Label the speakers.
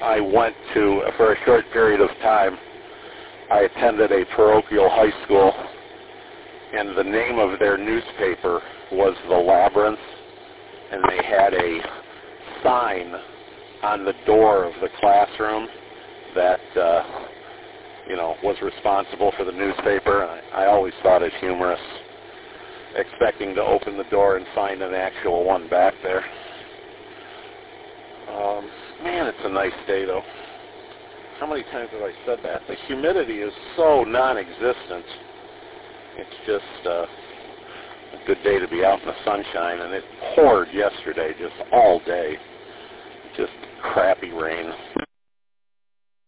Speaker 1: I went to, for a short period of time, I attended a parochial high school, and the name of their newspaper was The Labyrinth, and they had a sign on the door of the classroom that, was responsible for the newspaper. I always thought it humorous, expecting to open the door and find an actual one back there. Man, it's a nice day, though. How many times have I said that? The humidity is so non-existent. It's just a good day to be out in the sunshine, and it poured yesterday just all day. Just crappy rain.